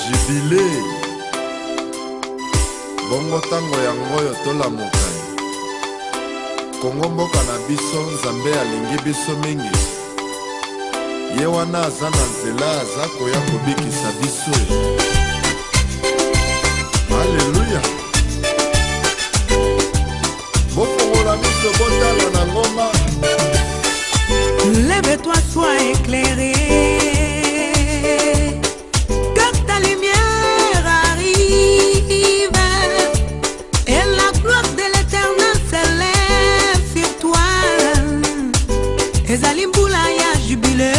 jibile bongo tango yango oyo tolamuka Kongo mboka na biso Nzambe alingi biso mingi ye wana aza na nzela aza koya kobikisa biso Alléluia bofongola biso botala na ngoma Lève-toi, sois éclairé, que ta lumière arrive, et la gloire de l'Éternel s'élève sur toi. Ezalimbula ya jubilé,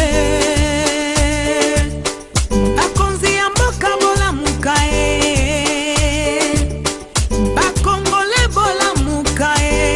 bakonzi ya mboka bolamuka bakongole bolamuka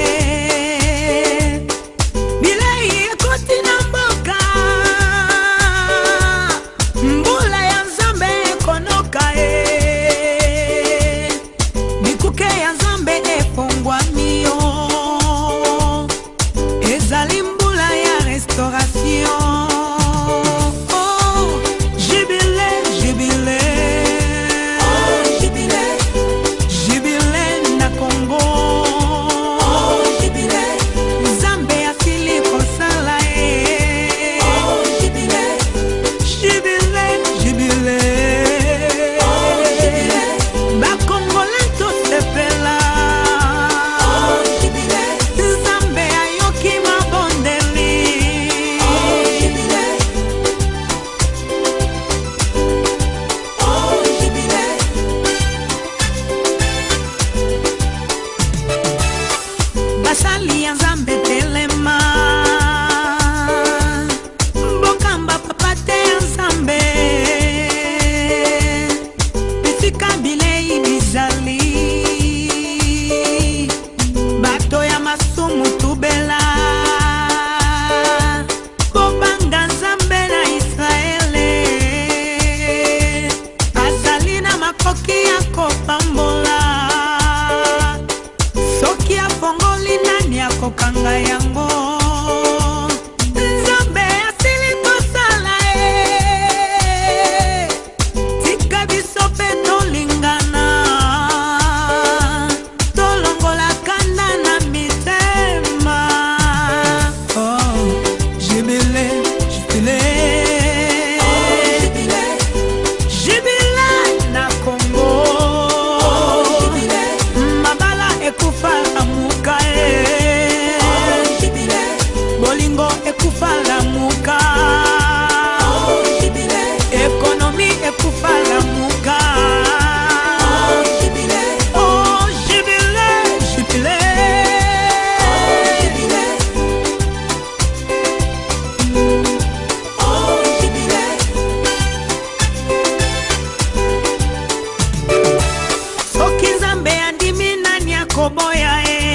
basali ya Nzambe telema mbokamba papa te Nzambe bisika bilei bizali bato ya masumu tubela kobanga Nzambe na Israele azali na makoki ya kopambola soki afongoli nani akokanga yango Nzambe asili kosala tika biso pe tolingana tolongola kanda na mitema jibile jibile jibile na Kongo mabala ekufa lamuka bolingo ekufa lamuka ekonomi ekufa lamuka oh jibile jibile soki Nzambe andimi nani akoboya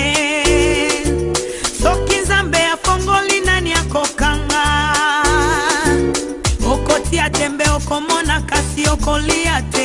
soki Nzambe afongoli nani akokanga okotia tembe okomona kasi okolia te